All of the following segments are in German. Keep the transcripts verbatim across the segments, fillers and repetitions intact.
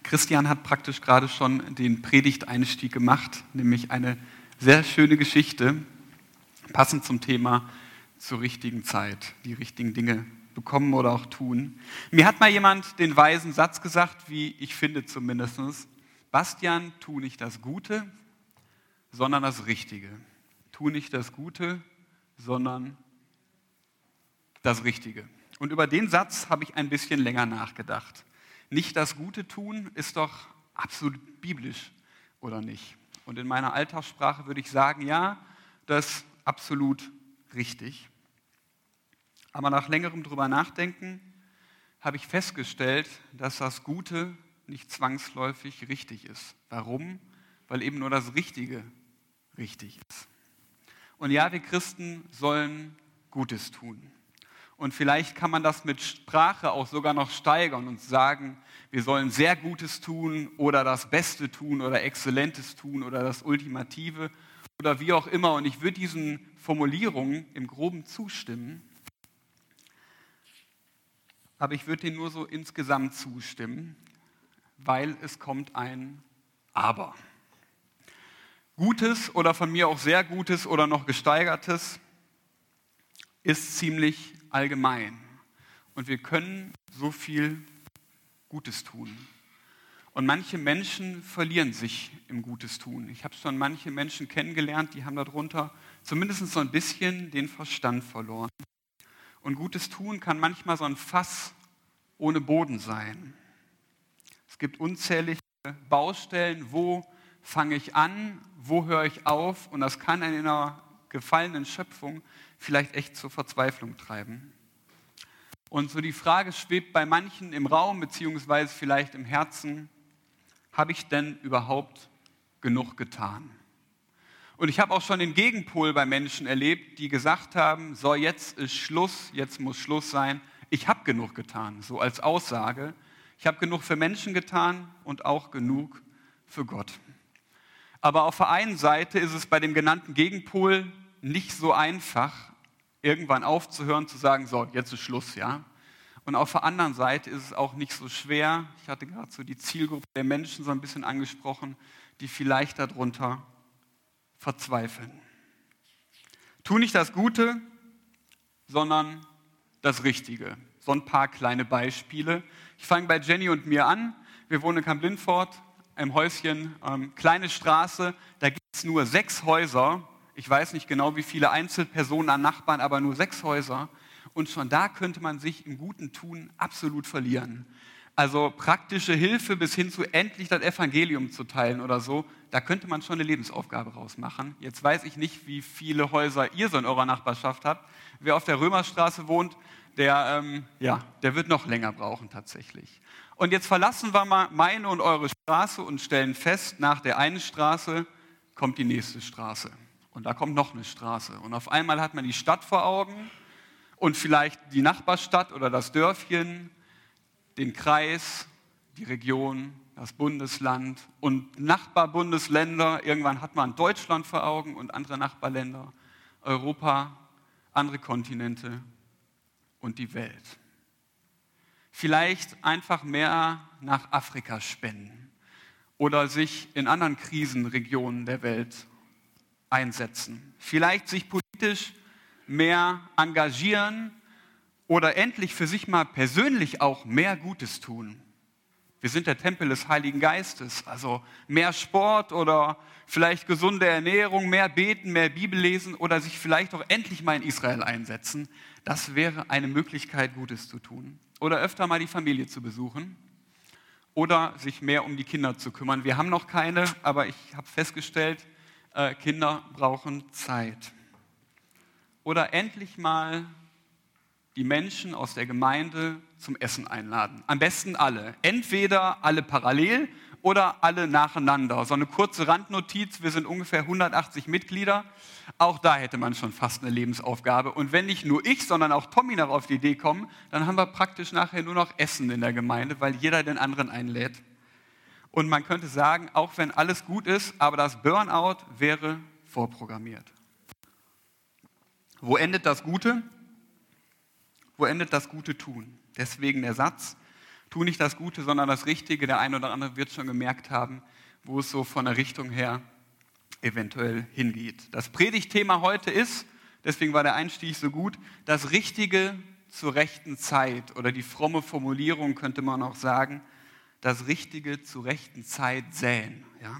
Christian hat praktisch gerade schon den Predigteinstieg gemacht, nämlich eine sehr schöne Geschichte, passend zum Thema zur richtigen Zeit, die richtigen Dinge bekommen oder auch tun. Mir hat mal jemand den weisen Satz gesagt, wie ich finde zumindest: Bastian, tu nicht das Gute, sondern das Richtige. Tu nicht das Gute, sondern das Richtige. Und über den Satz habe ich ein bisschen länger nachgedacht. Nicht das Gute tun ist doch absolut biblisch, oder nicht? Und in meiner Alltagssprache würde ich sagen, ja, das ist absolut richtig. Aber nach längerem drüber nachdenken habe ich festgestellt, dass das Gute nicht zwangsläufig richtig ist. Warum? Weil eben nur das Richtige richtig ist. Und ja, wir Christen sollen Gutes tun. Und vielleicht kann man das mit Sprache auch sogar noch steigern und sagen, wir sollen sehr Gutes tun oder das Beste tun oder Exzellentes tun oder das Ultimative oder wie auch immer. Und ich würde diesen Formulierungen im Groben zustimmen, aber ich würde denen nur so insgesamt zustimmen, weil es kommt ein Aber. Gutes oder von mir auch sehr Gutes oder noch gesteigertes ist ziemlich allgemein. Und wir können so viel Gutes tun. Und manche Menschen verlieren sich im Gutes tun. Ich habe schon manche Menschen kennengelernt, die haben darunter zumindest so ein bisschen den Verstand verloren. Und Gutes tun kann manchmal so ein Fass ohne Boden sein. Es gibt unzählige Baustellen, wo fange ich an, wo höre ich auf? Und das kann in einer gefallenen Schöpfung vielleicht echt zur Verzweiflung treiben. Und so die Frage schwebt bei manchen im Raum, beziehungsweise vielleicht im Herzen: Habe ich denn überhaupt genug getan? Und ich habe auch schon den Gegenpol bei Menschen erlebt, die gesagt haben, so, jetzt ist Schluss, jetzt muss Schluss sein. Ich habe genug getan, so als Aussage. Ich habe genug für Menschen getan und auch genug für Gott. Aber auf der einen Seite ist es bei dem genannten Gegenpol nicht so einfach, irgendwann aufzuhören, zu sagen, so, jetzt ist Schluss, ja. Und auf der anderen Seite ist es auch nicht so schwer. Ich hatte gerade so die Zielgruppe der Menschen so ein bisschen angesprochen, die vielleicht darunter verzweifeln. Tu nicht das Gute, sondern das Richtige. So ein paar kleine Beispiele. Ich fange bei Jenny und mir an. Wir wohnen in Kamp-Lintfort, im Häuschen, ähm, kleine Straße. Da gibt es nur sechs Häuser. Ich weiß nicht genau, wie viele Einzelpersonen an Nachbarn, aber nur sechs Häuser. Und schon da könnte man sich im guten Tun absolut verlieren. Also praktische Hilfe bis hin zu endlich das Evangelium zu teilen oder so, da könnte man schon eine Lebensaufgabe rausmachen. Jetzt weiß ich nicht, wie viele Häuser ihr so in eurer Nachbarschaft habt. Wer auf der Römerstraße wohnt, der, ähm, ja, der wird noch länger brauchen tatsächlich. Und jetzt verlassen wir mal meine und eure Straße und stellen fest, nach der einen Straße kommt die nächste Straße. Und da kommt noch eine Straße. Und auf einmal hat man die Stadt vor Augen und vielleicht die Nachbarstadt oder das Dörfchen, den Kreis, die Region, das Bundesland und Nachbarbundesländer. Irgendwann hat man Deutschland vor Augen und andere Nachbarländer, Europa, andere Kontinente und die Welt. Vielleicht einfach mehr nach Afrika spenden oder sich in anderen Krisenregionen der Welt einsetzen. Vielleicht sich politisch mehr engagieren oder endlich für sich mal persönlich auch mehr Gutes tun. Wir sind der Tempel des Heiligen Geistes, also mehr Sport oder vielleicht gesunde Ernährung, mehr beten, mehr Bibel lesen oder sich vielleicht auch endlich mal in Israel einsetzen. Das wäre eine Möglichkeit, Gutes zu tun. Oder öfter mal die Familie zu besuchen oder sich mehr um die Kinder zu kümmern. Wir haben noch keine, aber ich habe festgestellt, äh, Kinder brauchen Zeit. Oder endlich mal die Menschen aus der Gemeinde zum Essen einladen. Am besten alle. Entweder alle parallel oder alle nacheinander. So eine kurze Randnotiz, wir sind ungefähr hundertachtzig Mitglieder. Auch da hätte man schon fast eine Lebensaufgabe. Und wenn nicht nur ich, sondern auch Tommy noch auf die Idee kommen, dann haben wir praktisch nachher nur noch Essen in der Gemeinde, weil jeder den anderen einlädt. Und man könnte sagen, auch wenn alles gut ist, aber das Burnout wäre vorprogrammiert. Wo endet das Gute? Wo endet das gute Tun? Deswegen der Satz: tu nicht das Gute, sondern das Richtige. Der eine oder andere wird schon gemerkt haben, wo es so von der Richtung her eventuell hingeht. Das Predigtthema heute ist, deswegen war der Einstieg so gut, das Richtige zur rechten Zeit, oder die fromme Formulierung könnte man auch sagen, das Richtige zur rechten Zeit säen. Ja?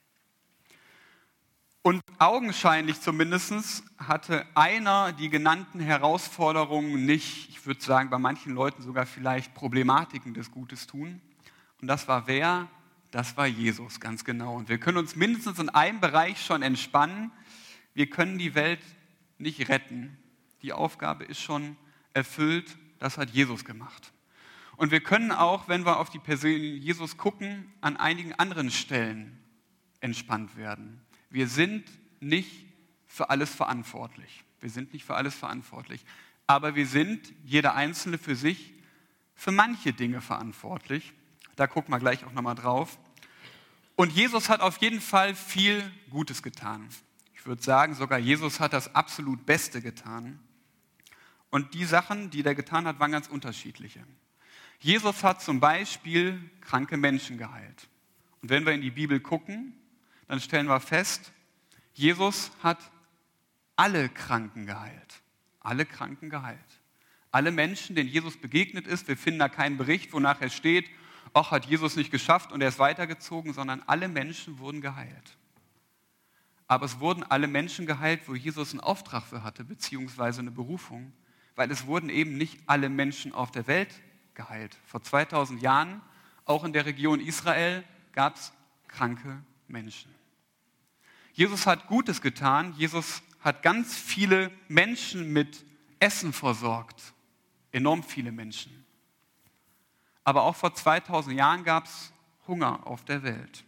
Und augenscheinlich zumindest hatte einer die genannten Herausforderungen nicht, ich würde sagen bei manchen Leuten sogar vielleicht Problematiken des Gutes tun. Und das war wer? Das war Jesus, ganz genau. Und wir können uns mindestens in einem Bereich schon entspannen. Wir können die Welt nicht retten. Die Aufgabe ist schon erfüllt, das hat Jesus gemacht. Und wir können auch, wenn wir auf die Person Jesus gucken, an einigen anderen Stellen entspannt werden. Wir sind nicht für alles verantwortlich. Wir sind nicht für alles verantwortlich. Aber wir sind, jeder Einzelne für sich, für manche Dinge verantwortlich. Da gucken wir gleich auch nochmal drauf. Und Jesus hat auf jeden Fall viel Gutes getan. Ich würde sagen, sogar Jesus hat das absolut Beste getan. Und die Sachen, die er getan hat, waren ganz unterschiedliche. Jesus hat zum Beispiel kranke Menschen geheilt. Und wenn wir in die Bibel gucken, dann stellen wir fest, Jesus hat alle Kranken geheilt. Alle Kranken geheilt. Alle Menschen, denen Jesus begegnet ist, wir finden da keinen Bericht, wonach er steht, ach, hat Jesus nicht geschafft und er ist weitergezogen, sondern alle Menschen wurden geheilt. Aber es wurden alle Menschen geheilt, wo Jesus einen Auftrag für hatte, beziehungsweise eine Berufung, weil es wurden eben nicht alle Menschen auf der Welt geheilt. Vor zweitausend Jahren, auch in der Region Israel, gab es kranke Menschen. Jesus hat Gutes getan. Jesus hat ganz viele Menschen mit Essen versorgt. Enorm viele Menschen. Aber auch vor zweitausend Jahren gab es Hunger auf der Welt.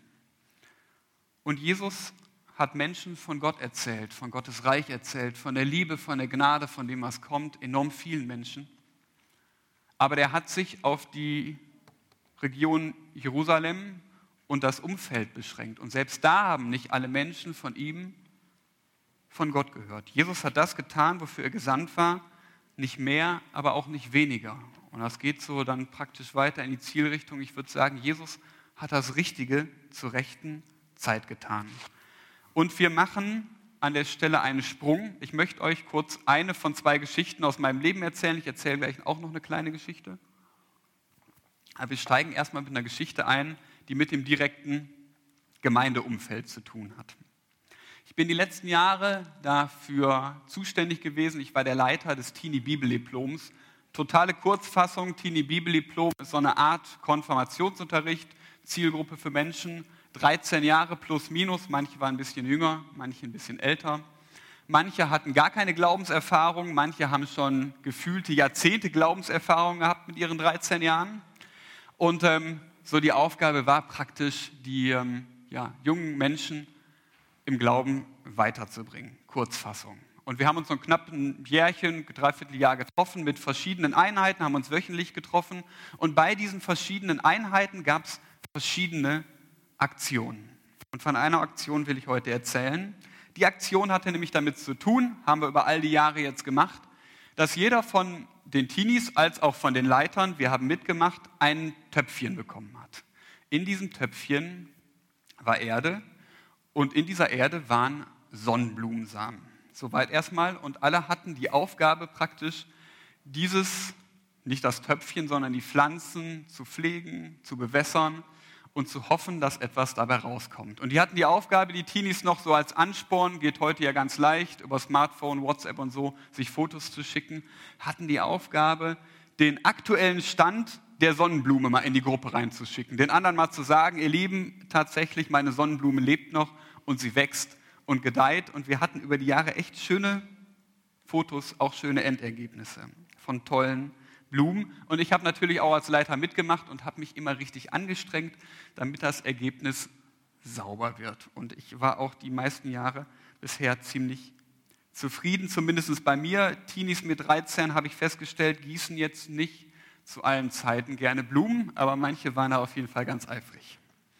Und Jesus hat Menschen von Gott erzählt, von Gottes Reich erzählt, von der Liebe, von der Gnade, von dem, was kommt, enorm vielen Menschen. Aber der hat sich auf die Region Jerusalem und das Umfeld beschränkt. Und selbst da haben nicht alle Menschen von ihm, von Gott gehört. Jesus hat das getan, wofür er gesandt war, nicht mehr, aber auch nicht weniger. Und das geht so dann praktisch weiter in die Zielrichtung. Ich würde sagen, Jesus hat das Richtige zur rechten Zeit getan. Und wir machen an der Stelle einen Sprung. Ich möchte euch kurz eine von zwei Geschichten aus meinem Leben erzählen. Ich erzähle gleich auch noch eine kleine Geschichte. Aber wir steigen erstmal mit einer Geschichte ein, die mit dem direkten Gemeindeumfeld zu tun hat. Ich bin die letzten Jahre dafür zuständig gewesen. Ich war der Leiter des Teenie-Bibel-Diploms. Totale Kurzfassung, Teenie-Bibel-Diplom ist so eine Art Konfirmationsunterricht, Zielgruppe für Menschen, dreizehn Jahre plus minus, manche waren ein bisschen jünger, manche ein bisschen älter. Manche hatten gar keine Glaubenserfahrung, manche haben schon gefühlte Jahrzehnte Glaubenserfahrung gehabt mit ihren dreizehn Jahren. Und ähm, so die Aufgabe war praktisch, die ähm, ja, jungen Menschen im Glauben weiterzubringen. Kurzfassung. Und wir haben uns so ein knapp ein Jährchen, dreiviertel Jahr getroffen mit verschiedenen Einheiten, haben uns wöchentlich getroffen. Und bei diesen verschiedenen Einheiten gab es verschiedene Aktionen. Und von einer Aktion will ich heute erzählen. Die Aktion hatte nämlich damit zu tun, haben wir über all die Jahre jetzt gemacht, dass jeder von den Teenies als auch von den Leitern, wir haben mitgemacht, ein Töpfchen bekommen hat. In diesem Töpfchen war Erde und in dieser Erde waren Sonnenblumensamen. Soweit erstmal. Und alle hatten die Aufgabe praktisch, dieses, nicht das Töpfchen, sondern die Pflanzen zu pflegen, zu bewässern und zu hoffen, dass etwas dabei rauskommt. Und die hatten die Aufgabe, die Teenies noch so als Ansporn, geht heute ja ganz leicht, über Smartphone, WhatsApp und so, sich Fotos zu schicken, hatten die Aufgabe, den aktuellen Stand der Sonnenblume mal in die Gruppe reinzuschicken. Den anderen mal zu sagen, ihr Lieben, tatsächlich, meine Sonnenblume lebt noch und sie wächst und gedeiht. Und wir hatten über die Jahre echt schöne Fotos, auch schöne Endergebnisse von tollen Blumen. Und ich habe natürlich auch als Leiter mitgemacht und habe mich immer richtig angestrengt, damit das Ergebnis sauber wird. Und ich war auch die meisten Jahre bisher ziemlich zufrieden, zumindest bei mir. Teenies mit dreizehn, habe ich festgestellt, gießen jetzt nicht zu allen Zeiten gerne Blumen, aber manche waren da auf jeden Fall ganz eifrig.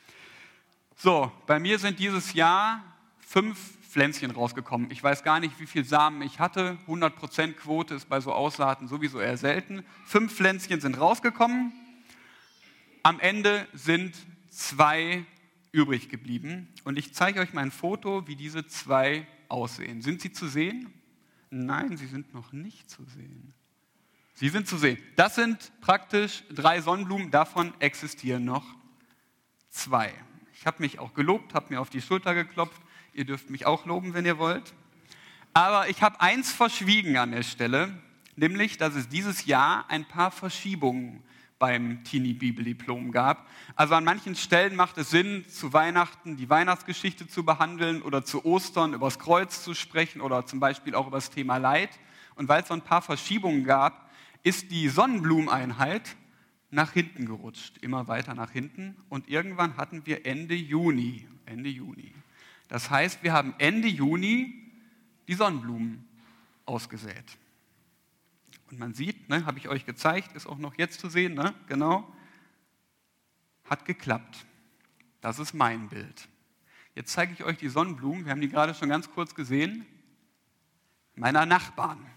So, bei mir sind dieses Jahr fünf Pflänzchen rausgekommen. Ich weiß gar nicht, wie viel Samen ich hatte. hundert Prozent Quote ist bei so Aussaaten sowieso eher selten. Fünf Pflänzchen sind rausgekommen. Am Ende sind zwei übrig geblieben und ich zeige euch mal ein Foto, wie diese zwei aussehen. Sind sie zu sehen? Nein, sie sind noch nicht zu sehen. Sie sind zu sehen. Das sind praktisch drei Sonnenblumen, davon existieren noch zwei. Ich habe mich auch gelobt, habe mir auf die Schulter geklopft. Ihr dürft mich auch loben, wenn ihr wollt. Aber ich habe eins verschwiegen an der Stelle, nämlich, dass es dieses Jahr ein paar Verschiebungen beim Teenie-Bibel-Diplom gab. Also an manchen Stellen macht es Sinn, zu Weihnachten die Weihnachtsgeschichte zu behandeln oder zu Ostern über das Kreuz zu sprechen oder zum Beispiel auch über das Thema Leid. Und weil es so ein paar Verschiebungen gab, ist die Sonnenblumeneinheit nach hinten gerutscht, immer weiter nach hinten. Und irgendwann hatten wir Ende Juni. Ende Juni. Das heißt, wir haben Ende Juni die Sonnenblumen ausgesät. Und man sieht, ne, habe ich euch gezeigt, ist auch noch jetzt zu sehen, ne, genau, hat geklappt. Das ist mein Bild. Jetzt zeige ich euch die Sonnenblumen, wir haben die gerade schon ganz kurz gesehen, meiner Nachbarn.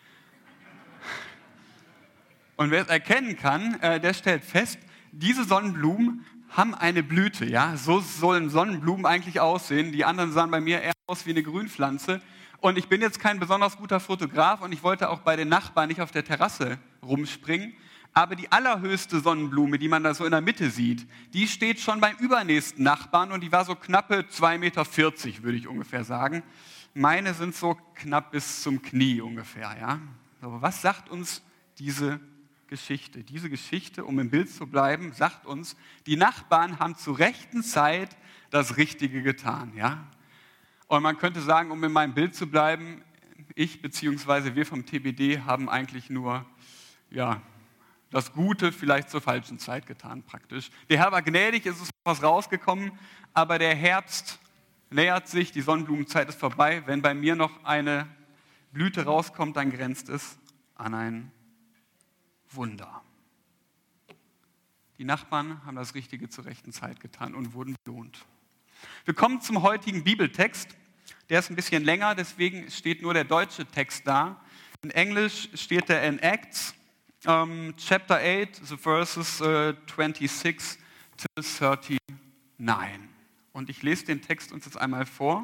Und wer es erkennen kann, äh, der stellt fest, diese Sonnenblumen haben eine Blüte. Ja? So sollen Sonnenblumen eigentlich aussehen. Die anderen sahen bei mir eher aus wie eine Grünpflanze. Und ich bin jetzt kein besonders guter Fotograf und ich wollte auch bei den Nachbarn nicht auf der Terrasse rumspringen. Aber die allerhöchste Sonnenblume, die man da so in der Mitte sieht, die steht schon beim übernächsten Nachbarn und die war so knappe zwei Meter vierzig, würde ich ungefähr sagen. Meine sind so knapp bis zum Knie ungefähr. Ja? Aber was sagt uns diese Geschichte? Diese Geschichte, um im Bild zu bleiben, sagt uns, die Nachbarn haben zur rechten Zeit das Richtige getan. Ja? Und man könnte sagen, um in meinem Bild zu bleiben, ich bzw. wir vom T B D haben eigentlich nur ja, das Gute vielleicht zur falschen Zeit getan praktisch. Der Herr war gnädig, es ist was rausgekommen, aber der Herbst nähert sich, die Sonnenblumenzeit ist vorbei. Wenn bei mir noch eine Blüte rauskommt, dann grenzt es an ein Wunder. Die Nachbarn haben das Richtige zur rechten Zeit getan und wurden belohnt. Wir kommen zum heutigen Bibeltext. Der ist ein bisschen länger, deswegen steht nur der deutsche Text da. In Englisch steht er in Acts, um, Chapter eight, the verses uh, twenty-six till thirty-nine. Und ich lese den Text uns jetzt einmal vor.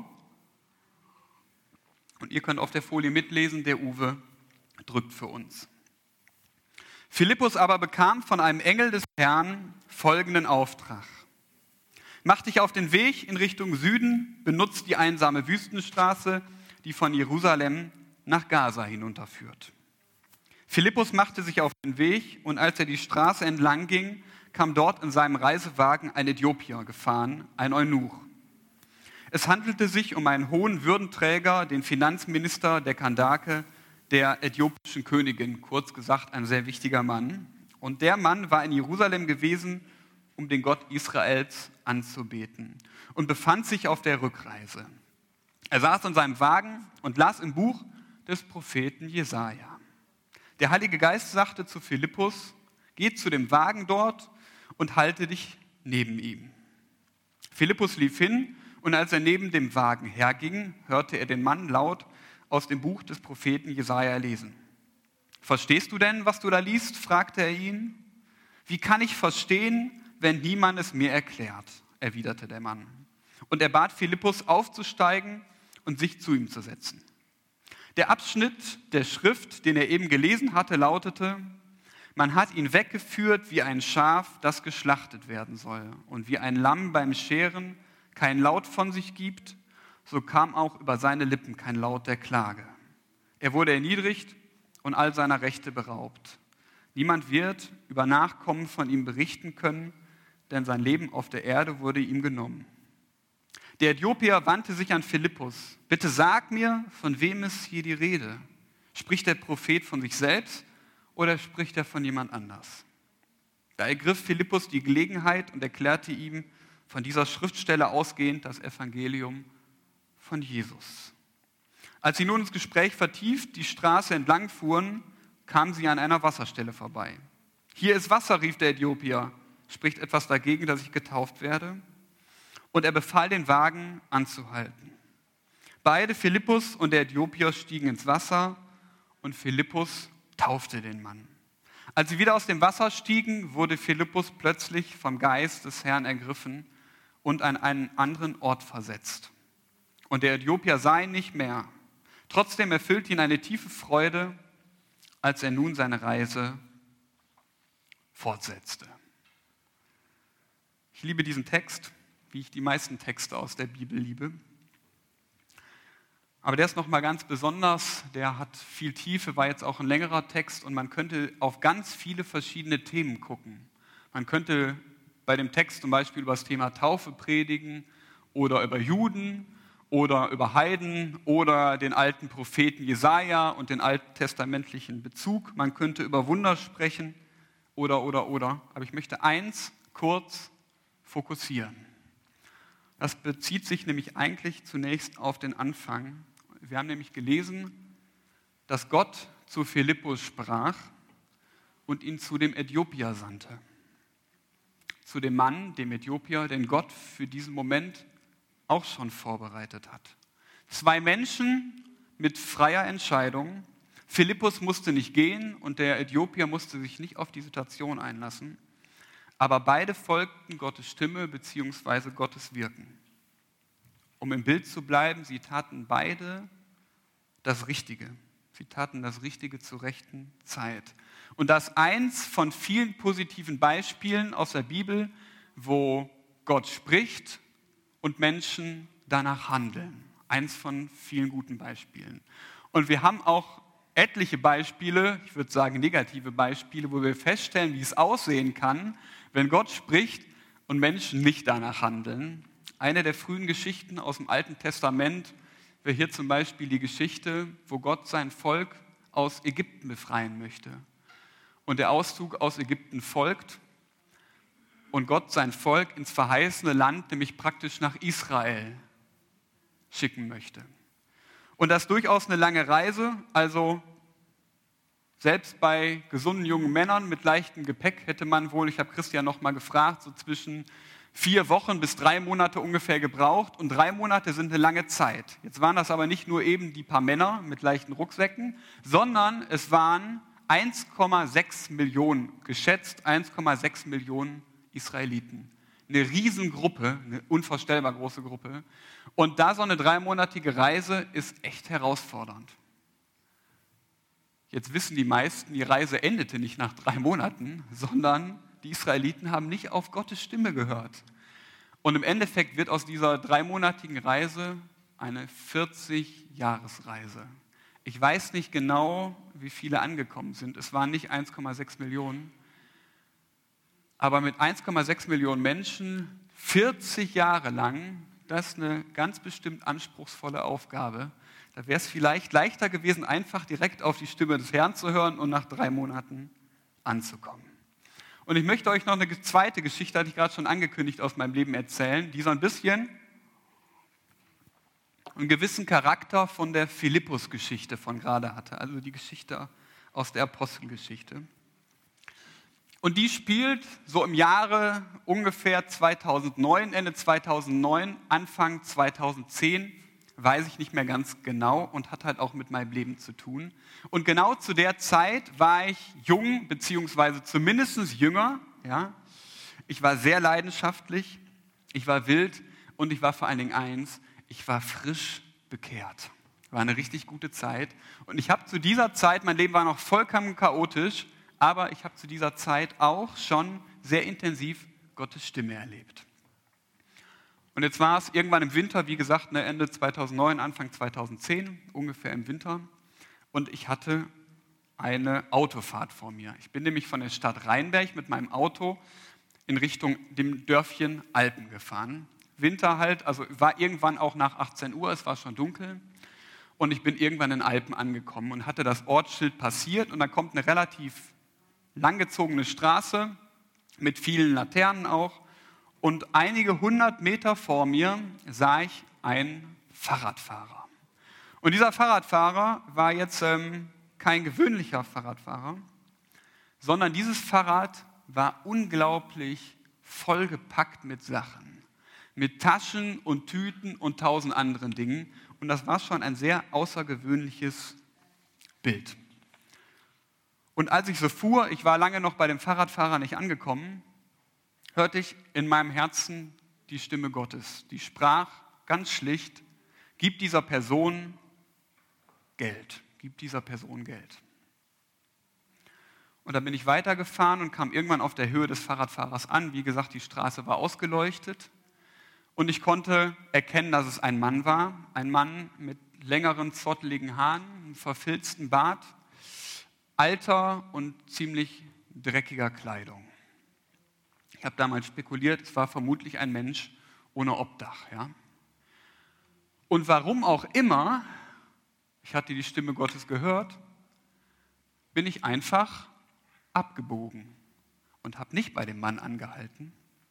Und ihr könnt auf der Folie mitlesen, der Uwe drückt für uns. Philippus aber bekam von einem Engel des Herrn folgenden Auftrag. Mach dich auf den Weg in Richtung Süden, benutzt die einsame Wüstenstraße, die von Jerusalem nach Gaza hinunterführt. Philippus machte sich auf den Weg und als er die Straße entlang ging, kam dort in seinem Reisewagen ein Äthiopier gefahren, ein Eunuch. Es handelte sich um einen hohen Würdenträger, den Finanzminister der Kandake, der äthiopischen Königin, kurz gesagt ein sehr wichtiger Mann. Und der Mann war in Jerusalem gewesen, um den Gott Israels anzubeten und befand sich auf der Rückreise. Er saß in seinem Wagen und las im Buch des Propheten Jesaja. Der Heilige Geist sagte zu Philippus, geh zu dem Wagen dort und halte dich neben ihm. Philippus lief hin und als er neben dem Wagen herging, hörte er den Mann laut aus dem Buch des Propheten Jesaja lesen. Verstehst du denn, was du da liest? Fragte er ihn. Wie kann ich verstehen, wenn niemand es mir erklärt? Erwiderte der Mann. Und er bat Philippus aufzusteigen und sich zu ihm zu setzen. Der Abschnitt der Schrift, den er eben gelesen hatte, lautete, man hat ihn weggeführt wie ein Schaf, das geschlachtet werden soll. Und wie ein Lamm beim Scheren kein Laut von sich gibt, so kam auch über seine Lippen kein Laut der Klage. Er wurde erniedrigt und all seiner Rechte beraubt. Niemand wird über Nachkommen von ihm berichten können, denn sein Leben auf der Erde wurde ihm genommen. Der Äthiopier wandte sich an Philippus. Bitte sag mir, von wem ist hier die Rede? Spricht der Prophet von sich selbst oder spricht er von jemand anders? Da ergriff Philippus die Gelegenheit und erklärte ihm von dieser Schriftstelle ausgehend das Evangelium von Jesus. Als sie nun ins Gespräch vertieft die Straße entlang fuhren, kamen sie an einer Wasserstelle vorbei. Hier ist Wasser, rief der Äthiopier. Spricht etwas dagegen, dass ich getauft werde? Und er befahl, den Wagen anzuhalten. Beide, Philippus und der Äthiopier, stiegen ins Wasser und Philippus taufte den Mann. Als sie wieder aus dem Wasser stiegen, wurde Philippus plötzlich vom Geist des Herrn ergriffen und an einen anderen Ort versetzt. Und der Äthiopier sah ihn nicht mehr. Trotzdem erfüllte ihn eine tiefe Freude, als er nun seine Reise fortsetzte. Ich liebe diesen Text, wie ich die meisten Texte aus der Bibel liebe. Aber der ist nochmal ganz besonders, der hat viel Tiefe, war jetzt auch ein längerer Text und man könnte auf ganz viele verschiedene Themen gucken. Man könnte bei dem Text zum Beispiel über das Thema Taufe predigen oder über Juden oder über Heiden oder den alten Propheten Jesaja und den alttestamentlichen Bezug. Man könnte über Wunder sprechen oder, oder, oder. Aber ich möchte eins kurz fokussieren. Das bezieht sich nämlich eigentlich zunächst auf den Anfang. Wir haben nämlich gelesen, dass Gott zu Philippus sprach und ihn zu dem Äthiopier sandte. Zu dem Mann, dem Äthiopier, den Gott für diesen Moment auch schon vorbereitet hat. Zwei Menschen mit freier Entscheidung. Philippus musste nicht gehen und der Äthiopier musste sich nicht auf die Situation einlassen. Aber beide folgten Gottes Stimme bzw. Gottes Wirken. Um im Bild zu bleiben, sie taten beide das Richtige. Sie taten das Richtige zur rechten Zeit. Und das ist eins von vielen positiven Beispielen aus der Bibel, wo Gott spricht und Menschen danach handeln. Eins von vielen guten Beispielen. Und wir haben auch etliche Beispiele, ich würde sagen negative Beispiele, wo wir feststellen, wie es aussehen kann, wenn Gott spricht und Menschen nicht danach handeln. Eine der frühen Geschichten aus dem Alten Testament wäre hier zum Beispiel die Geschichte, wo Gott sein Volk aus Ägypten befreien möchte. Und der Auszug aus Ägypten folgt und Gott sein Volk ins verheißene Land, nämlich praktisch nach Israel, schicken möchte. Und das ist durchaus eine lange Reise, also selbst bei gesunden jungen Männern mit leichtem Gepäck hätte man wohl, ich habe Christian noch mal gefragt, so zwischen vier Wochen bis drei Monate ungefähr gebraucht. Und drei Monate sind eine lange Zeit. Jetzt waren das aber nicht nur eben die paar Männer mit leichten Rucksäcken, sondern es waren eins Komma sechs Millionen, geschätzt eins Komma sechs Millionen Israeliten. Eine Riesengruppe, eine unvorstellbar große Gruppe. Und da so eine dreimonatige Reise ist echt herausfordernd. Jetzt wissen die meisten, die Reise endete nicht nach drei Monaten, sondern die Israeliten haben nicht auf Gottes Stimme gehört. Und im Endeffekt wird aus dieser dreimonatigen Reise eine vierzig-Jahres-Reise. Ich weiß nicht genau, wie viele angekommen sind. Es waren nicht eins Komma sechs Millionen. Aber mit eins Komma sechs Millionen Menschen vierzig Jahre lang, das ist eine ganz bestimmt anspruchsvolle Aufgabe. Da wäre es vielleicht leichter gewesen, einfach direkt auf die Stimme des Herrn zu hören und nach drei Monaten anzukommen. Und ich möchte euch noch eine zweite Geschichte, hatte ich gerade schon angekündigt, aus meinem Leben erzählen, die so ein bisschen einen gewissen Charakter von der Philippus-Geschichte von gerade hatte, also die Geschichte aus der Apostelgeschichte. Und die spielt so im Jahre ungefähr zweitausendneun, Ende zweitausendneun, Anfang zweitausendzehn, weiß ich nicht mehr ganz genau und hat halt auch mit meinem Leben zu tun. Und genau zu der Zeit war ich jung, beziehungsweise zumindest jünger. Ja? Ich war sehr leidenschaftlich, ich war wild und ich war vor allen Dingen eins, ich war frisch bekehrt. War eine richtig gute Zeit. Und ich habe zu dieser Zeit, mein Leben war noch vollkommen chaotisch, aber ich habe zu dieser Zeit auch schon sehr intensiv Gottes Stimme erlebt. Und jetzt war es irgendwann im Winter, wie gesagt, Ende zweitausendneun, Anfang zweitausendzehn, ungefähr im Winter. Und ich hatte eine Autofahrt vor mir. Ich bin nämlich von der Stadt Rheinberg mit meinem Auto in Richtung dem Dörfchen Alpen gefahren. Winter halt, also war irgendwann auch nach achtzehn Uhr, es war schon dunkel. Und ich bin irgendwann in Alpen angekommen und hatte das Ortsschild passiert. Und da kommt eine relativ langgezogene Straße mit vielen Laternen auch. Und einige hundert Meter vor mir sah ich einen Fahrradfahrer. Und dieser Fahrradfahrer war jetzt ähm, kein gewöhnlicher Fahrradfahrer, sondern dieses Fahrrad war unglaublich vollgepackt mit Sachen, mit Taschen und Tüten und tausend anderen Dingen. Und das war schon ein sehr außergewöhnliches Bild. Und als ich so fuhr, ich war lange noch bei dem Fahrradfahrer nicht angekommen, hörte ich in meinem Herzen die Stimme Gottes. Die sprach ganz schlicht: Gib dieser Person Geld, gib dieser Person Geld. Und dann bin ich weitergefahren und kam irgendwann auf der Höhe des Fahrradfahrers an. Wie gesagt, die Straße war ausgeleuchtet. Und ich konnte erkennen, dass es ein Mann war. Ein Mann mit längeren, zotteligen Haaren, einem verfilzten Bart, alter und ziemlich dreckiger Kleidung. Ich habe damals spekuliert, es war vermutlich ein Mensch ohne Obdach. Ja? Und warum auch immer, ich hatte die Stimme Gottes gehört, bin ich einfach abgebogen und habe nicht bei dem Mann angehalten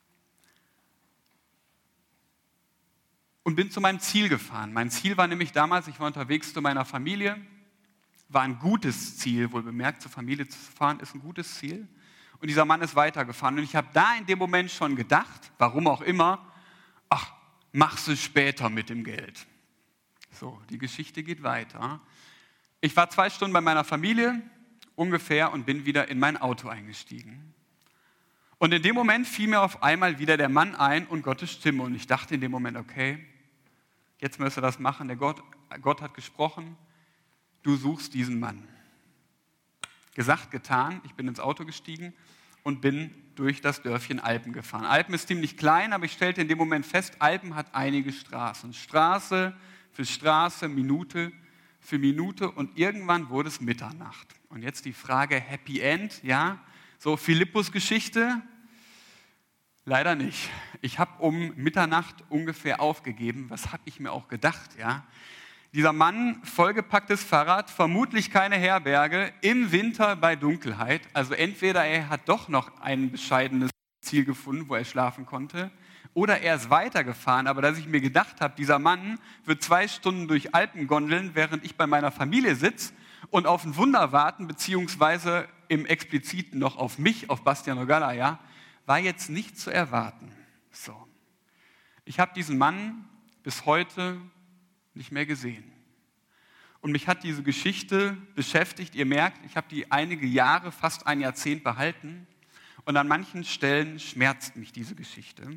und bin zu meinem Ziel gefahren. Mein Ziel war nämlich damals, ich war unterwegs zu meiner Familie, war ein gutes Ziel, wohl bemerkt, zur Familie zu fahren ist ein gutes Ziel. Und dieser Mann ist weitergefahren und ich habe da in dem Moment schon gedacht, warum auch immer, ach, machst du später mit dem Geld. So, die Geschichte geht weiter. Ich war zwei Stunden bei meiner Familie, ungefähr, und bin wieder in mein Auto eingestiegen. Und in dem Moment fiel mir auf einmal wieder der Mann ein und Gottes Stimme. Und ich dachte in dem Moment, okay, jetzt müsst ihr das machen. Der Gott, Gott hat gesprochen, du suchst diesen Mann. Gesagt, getan, ich bin ins Auto gestiegen und bin durch das Dörfchen Alpen gefahren. Alpen ist ziemlich klein, aber ich stellte in dem Moment fest, Alpen hat einige Straßen. Straße für Straße, Minute für Minute und irgendwann wurde es Mitternacht. Und jetzt die Frage, Happy End, ja, so Philippus-Geschichte? Leider nicht. Ich habe um Mitternacht ungefähr aufgegeben, was habe ich mir auch gedacht, ja. Dieser Mann, vollgepacktes Fahrrad, vermutlich keine Herberge, im Winter bei Dunkelheit. Also entweder er hat doch noch ein bescheidenes Ziel gefunden, wo er schlafen konnte, oder er ist weitergefahren. Aber dass ich mir gedacht habe, dieser Mann wird zwei Stunden durch Alpen gondeln, während ich bei meiner Familie sitze und auf ein Wunder warten, beziehungsweise im Expliziten noch auf mich, auf Bastian Rogalla, ja, war jetzt nicht zu erwarten. So. Ich habe diesen Mann bis heute nicht mehr gesehen. Und mich hat diese Geschichte beschäftigt. Ihr merkt, ich habe die einige Jahre, fast ein Jahrzehnt behalten. Und an manchen Stellen schmerzt mich diese Geschichte.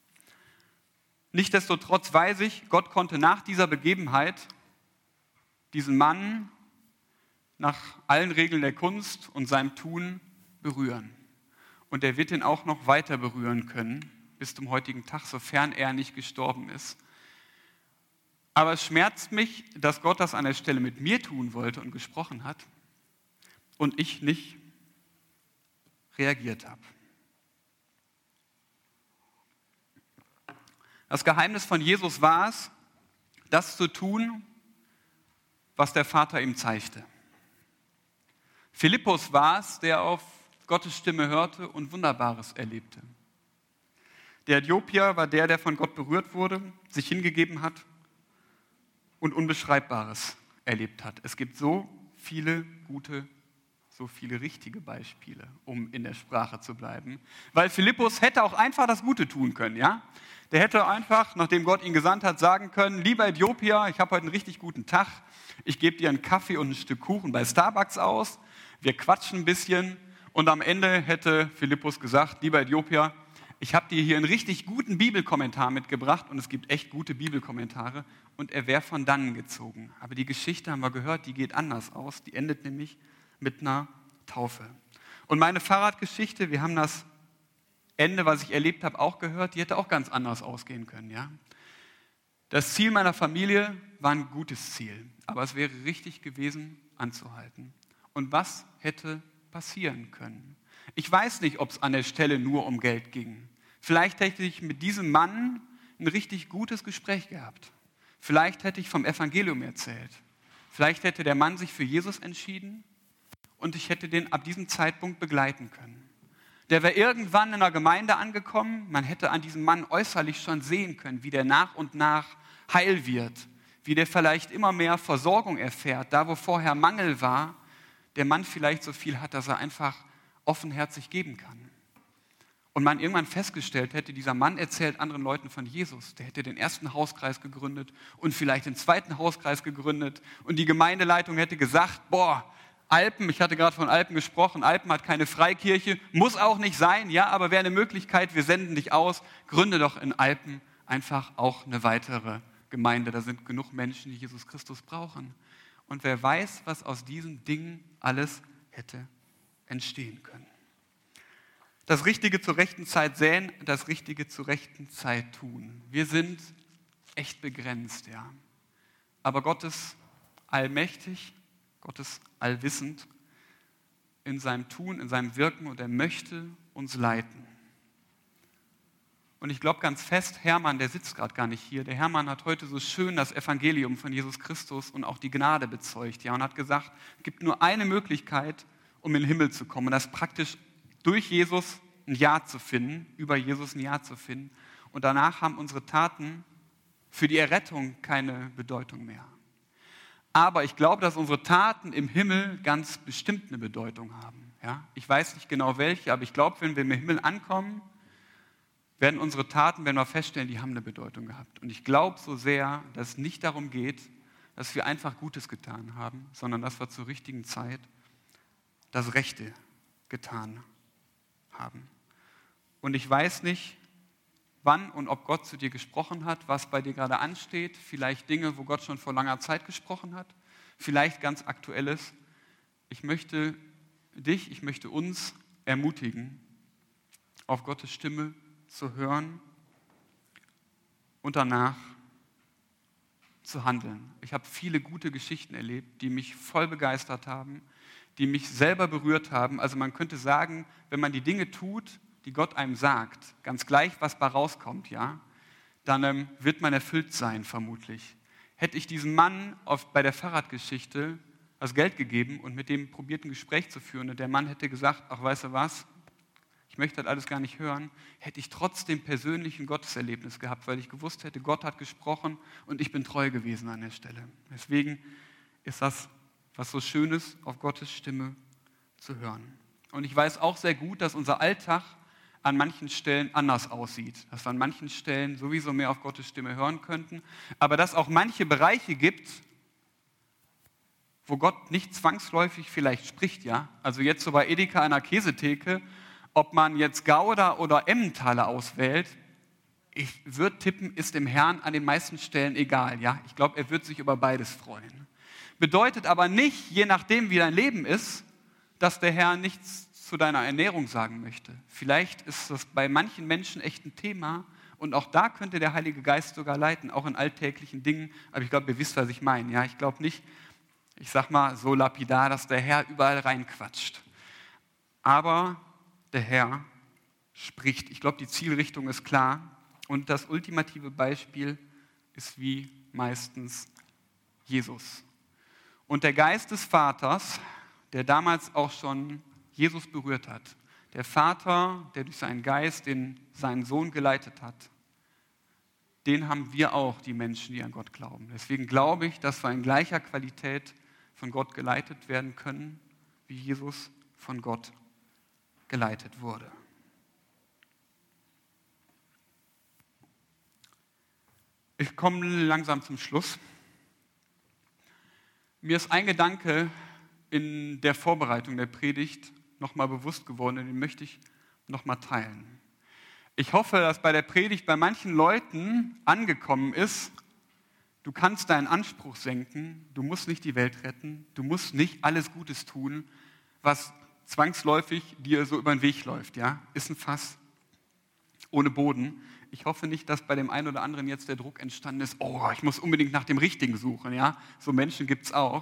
Nichtsdestotrotz weiß ich, Gott konnte nach dieser Begebenheit diesen Mann nach allen Regeln der Kunst und seinem Tun berühren. Und er wird ihn auch noch weiter berühren können, bis zum heutigen Tag, sofern er nicht gestorben ist. Aber es schmerzt mich, dass Gott das an der Stelle mit mir tun wollte und gesprochen hat und ich nicht reagiert habe. Das Geheimnis von Jesus war es, das zu tun, was der Vater ihm zeigte. Philippus war es, der auf Gottes Stimme hörte und Wunderbares erlebte. Der Äthiopier war der, der von Gott berührt wurde, sich hingegeben hat und Unbeschreibbares erlebt hat. Es gibt so viele gute, so viele richtige Beispiele, um in der Sprache zu bleiben. Weil Philippus hätte auch einfach das Gute tun können, ja? Der hätte einfach, nachdem Gott ihn gesandt hat, sagen können, lieber Äthiopier, ich habe heute einen richtig guten Tag, ich gebe dir einen Kaffee und ein Stück Kuchen bei Starbucks aus, wir quatschen ein bisschen und am Ende hätte Philippus gesagt, lieber Äthiopier, ich habe dir hier einen richtig guten Bibelkommentar mitgebracht und es gibt echt gute Bibelkommentare und er wäre von dannen gezogen. Aber die Geschichte haben wir gehört, die geht anders aus, die endet nämlich mit einer Taufe. Und meine Fahrradgeschichte, wir haben das Ende, was ich erlebt habe, auch gehört, die hätte auch ganz anders ausgehen können. Ja? Das Ziel meiner Familie war ein gutes Ziel, aber es wäre richtig gewesen, anzuhalten. Und was hätte passieren können? Ich weiß nicht, ob es an der Stelle nur um Geld ging. Vielleicht hätte ich mit diesem Mann ein richtig gutes Gespräch gehabt. Vielleicht hätte ich vom Evangelium erzählt. Vielleicht hätte der Mann sich für Jesus entschieden und ich hätte den ab diesem Zeitpunkt begleiten können. Der wäre irgendwann in einer Gemeinde angekommen. Man hätte an diesem Mann äußerlich schon sehen können, wie der nach und nach heil wird, wie der vielleicht immer mehr Versorgung erfährt, da wo vorher Mangel war, der Mann vielleicht so viel hat, dass er einfach offenherzig geben kann. Und man irgendwann festgestellt hätte, dieser Mann erzählt anderen Leuten von Jesus. Der hätte den ersten Hauskreis gegründet und vielleicht den zweiten Hauskreis gegründet. Und die Gemeindeleitung hätte gesagt, boah, Alpen, ich hatte gerade von Alpen gesprochen, Alpen hat keine Freikirche, muss auch nicht sein, ja, aber wäre eine Möglichkeit, wir senden dich aus, gründe doch in Alpen einfach auch eine weitere Gemeinde. Da sind genug Menschen, die Jesus Christus brauchen. Und wer weiß, was aus diesen Dingen alles hätte entstehen können. Das Richtige zur rechten Zeit säen, das Richtige zur rechten Zeit tun. Wir sind echt begrenzt, ja. Aber Gott ist allmächtig, Gott ist allwissend in seinem Tun, in seinem Wirken und er möchte uns leiten. Und ich glaube ganz fest, Hermann, der sitzt gerade gar nicht hier, der Hermann hat heute so schön das Evangelium von Jesus Christus und auch die Gnade bezeugt, ja, und hat gesagt, es gibt nur eine Möglichkeit, um in den Himmel zu kommen, und das ist praktisch durch Jesus ein Ja zu finden, über Jesus ein Ja zu finden. Und danach haben unsere Taten für die Errettung keine Bedeutung mehr. Aber ich glaube, dass unsere Taten im Himmel ganz bestimmt eine Bedeutung haben. Ja? Ich weiß nicht genau welche, aber ich glaube, wenn wir im Himmel ankommen, werden unsere Taten, wenn wir feststellen, die haben eine Bedeutung gehabt. Und ich glaube so sehr, dass es nicht darum geht, dass wir einfach Gutes getan haben, sondern dass wir zur richtigen Zeit das Rechte getan haben. Und ich weiß nicht, wann und ob Gott zu dir gesprochen hat, was bei dir gerade ansteht, vielleicht Dinge, wo Gott schon vor langer Zeit gesprochen hat, vielleicht ganz Aktuelles. Ich möchte dich, ich möchte uns ermutigen, auf Gottes Stimme zu hören und danach zu handeln. Ich habe viele gute Geschichten erlebt, die mich voll begeistert haben, die mich selber berührt haben. Also man könnte sagen, wenn man die Dinge tut, die Gott einem sagt, ganz gleich, was bei rauskommt, ja, dann ähm, wird man erfüllt sein, vermutlich. Hätte ich diesem Mann auf, bei der Fahrradgeschichte das Geld gegeben und mit dem probiert, ein Gespräch zu führen, und der Mann hätte gesagt, ach, weißt du was, ich möchte das alles gar nicht hören, hätte ich trotzdem persönlich ein Gotteserlebnis gehabt, weil ich gewusst hätte, Gott hat gesprochen und ich bin treu gewesen an der Stelle. Deswegen ist das was so Schönes, auf Gottes Stimme zu hören. Und ich weiß auch sehr gut, dass unser Alltag an manchen Stellen anders aussieht, dass wir an manchen Stellen sowieso mehr auf Gottes Stimme hören könnten, aber dass auch manche Bereiche gibt, wo Gott nicht zwangsläufig vielleicht spricht, ja. Also jetzt so bei Edeka an der Käsetheke, ob man jetzt Gouda oder Emmentaler auswählt, ich würde tippen, ist dem Herrn an den meisten Stellen egal, ja. Ich glaube, er wird sich über beides freuen. Bedeutet aber nicht, je nachdem, wie dein Leben ist, dass der Herr nichts zu deiner Ernährung sagen möchte. Vielleicht ist das bei manchen Menschen echt ein Thema und auch da könnte der Heilige Geist sogar leiten, auch in alltäglichen Dingen. Aber ich glaube, ihr wisst, was ich meine. Ja, ich glaube nicht, ich sag mal so lapidar, dass der Herr überall reinquatscht. Aber der Herr spricht. Ich glaube, die Zielrichtung ist klar und das ultimative Beispiel ist wie meistens Jesus. Und der Geist des Vaters, der damals auch schon Jesus berührt hat, der Vater, der durch seinen Geist den, seinen Sohn geleitet hat, den haben wir auch, die Menschen, die an Gott glauben. Deswegen glaube ich, dass wir in gleicher Qualität von Gott geleitet werden können, wie Jesus von Gott geleitet wurde. Ich komme langsam zum Schluss. Mir ist ein Gedanke in der Vorbereitung der Predigt nochmal bewusst geworden, und den möchte ich nochmal teilen. Ich hoffe, dass bei der Predigt bei manchen Leuten angekommen ist, du kannst deinen Anspruch senken, du musst nicht die Welt retten, du musst nicht alles Gutes tun, was zwangsläufig dir so über den Weg läuft. Ja? Ist ein Fass ohne Boden. Ich hoffe nicht, dass bei dem einen oder anderen jetzt der Druck entstanden ist, oh, ich muss unbedingt nach dem Richtigen suchen. Ja? So Menschen gibt es auch.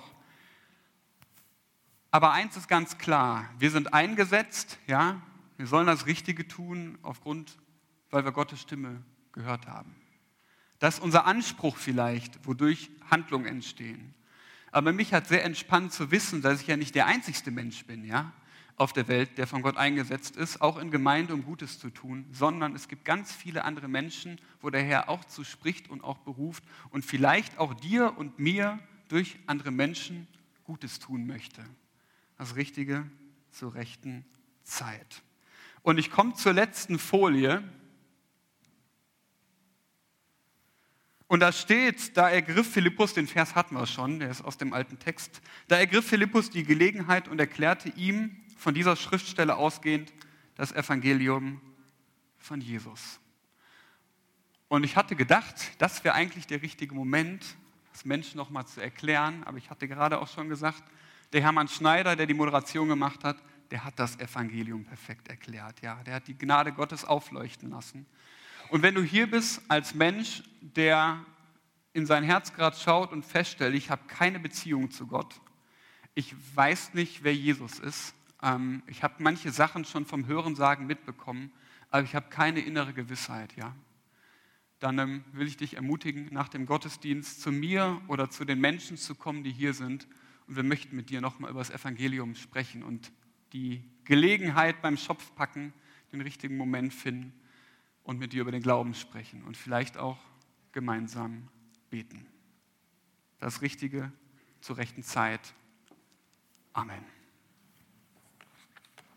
Aber eins ist ganz klar, wir sind eingesetzt, ja, wir sollen das Richtige tun, aufgrund, weil wir Gottes Stimme gehört haben. Das ist unser Anspruch vielleicht, wodurch Handlungen entstehen. Aber mich hat sehr entspannt zu wissen, dass ich ja nicht der einzigste Mensch bin, ja, auf der Welt, der von Gott eingesetzt ist, auch in Gemeinde, um Gutes zu tun, sondern es gibt ganz viele andere Menschen, wo der Herr auch zu spricht und auch beruft und vielleicht auch dir und mir durch andere Menschen Gutes tun möchte. Das Richtige zur rechten Zeit. Und ich komme zur letzten Folie. Und da steht, da ergriff Philippus, den Vers hatten wir schon, der ist aus dem alten Text, da ergriff Philippus die Gelegenheit und erklärte ihm von dieser Schriftstelle ausgehend das Evangelium von Jesus. Und ich hatte gedacht, das wäre eigentlich der richtige Moment, das Menschen nochmal zu erklären. Aber ich hatte gerade auch schon gesagt, der Hermann Schneider, der die Moderation gemacht hat, der hat das Evangelium perfekt erklärt. Ja, der hat die Gnade Gottes aufleuchten lassen. Und wenn du hier bist als Mensch, der in sein Herz gerade schaut und feststellt, ich habe keine Beziehung zu Gott, ich weiß nicht, wer Jesus ist, ähm, ich habe manche Sachen schon vom Hörensagen mitbekommen, aber ich habe keine innere Gewissheit, ja, dann ähm, will ich dich ermutigen, nach dem Gottesdienst zu mir oder zu den Menschen zu kommen, die hier sind. Und wir möchten mit dir nochmal über das Evangelium sprechen und die Gelegenheit beim Schopf packen, den richtigen Moment finden und mit dir über den Glauben sprechen und vielleicht auch gemeinsam beten. Das Richtige zur rechten Zeit. Amen.